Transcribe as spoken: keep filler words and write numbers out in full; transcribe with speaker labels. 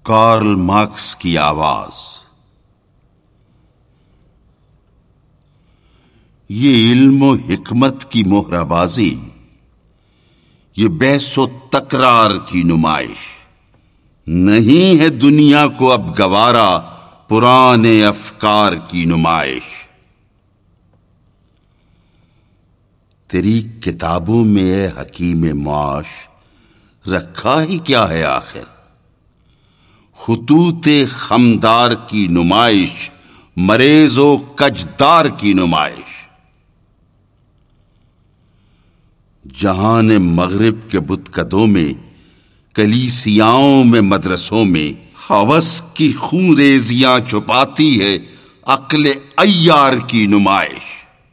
Speaker 1: Karl Marx की आवाज। ये इल्म और हिकमत की मोहराबाजी, ये बहसो तकरार की नुमाइश, नहीं है दुनिया को अब गवारा पुराने अफकार की नुमाइश। तेरी किताबों में ए हकीम मुआश रखा ही क्या है आखिर? खुतूते खमदार की नुमाइश, मरेजो कजदार की नुमाइश। जहान मगरिब के बुतकदों में, कलीसियाओं में, मदरसों में हवस की खूंरेजियां छुपाती है अक्ल अय्यार की नुमाइश।